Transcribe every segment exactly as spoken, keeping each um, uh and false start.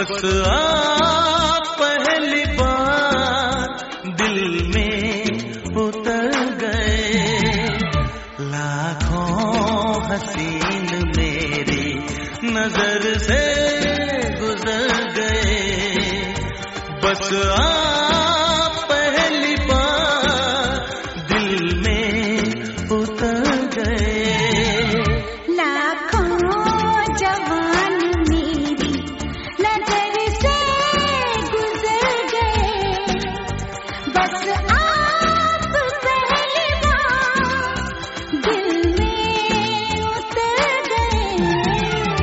बस आप पहली बार दिल में उतर गए, लाखों हसीन मेरी नजर से गुजर गए। बस आप पहली बार दिल में उतर गए, लाखों जवान मेरी नजर से गुजर गए। बस आप पहली बार दिल में उतर गए,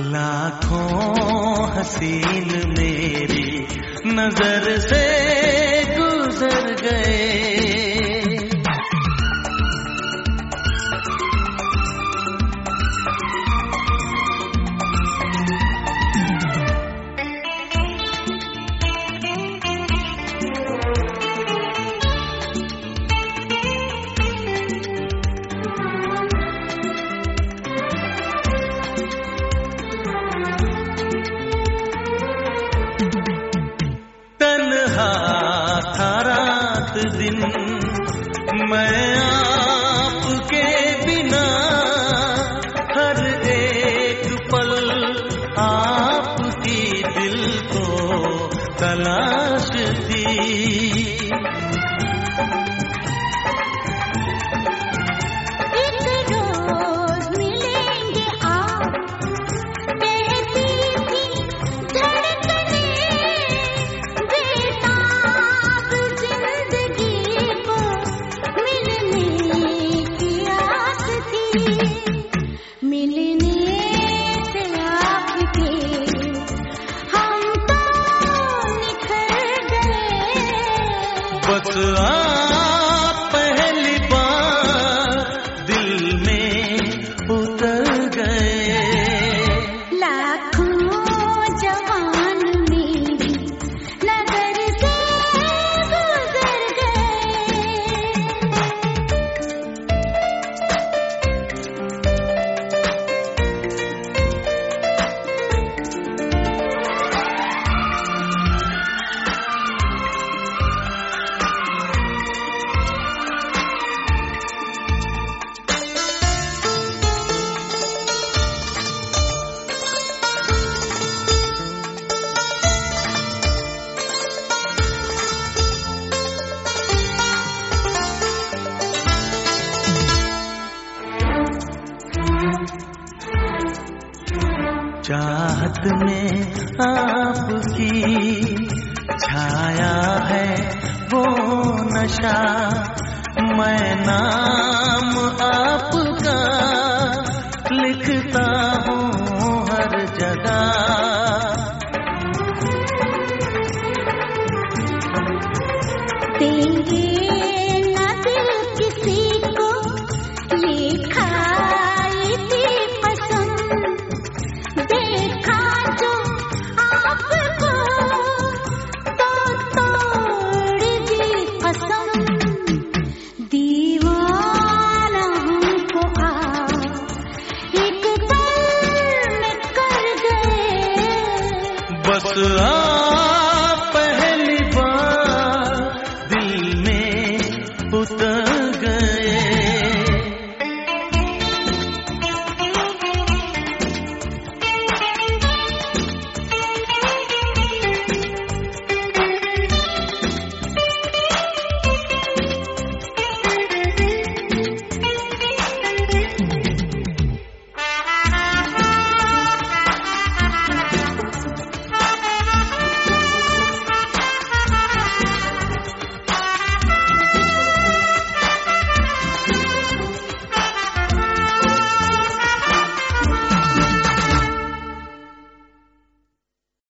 लाखों हसीन मेरी नजर से गुजर गए। था रात दिन मैं आपके बिना, हर एक पल आपकी दिल को तलाश थी। एक रोज मिलेंगे आप, कहती थी धड़कने, बेताब जिंदगी को मिलने की आस थी। मिलने से आपके हम तो निखर गए, बस आप पहली बार दिल में उतर गए, लाखों जवान मेरी नजर से गुजर गए। चाहत में आपकी छाया है वो नशा, मैं नाम आपका लिखता हूँ हर जगह। देंगे ना दिल किसी को, ये खाई थी पसंद, देखा जो आपको तो तोड़ दी कसम। दीवाना हमको आप एक पल में कर गए, बस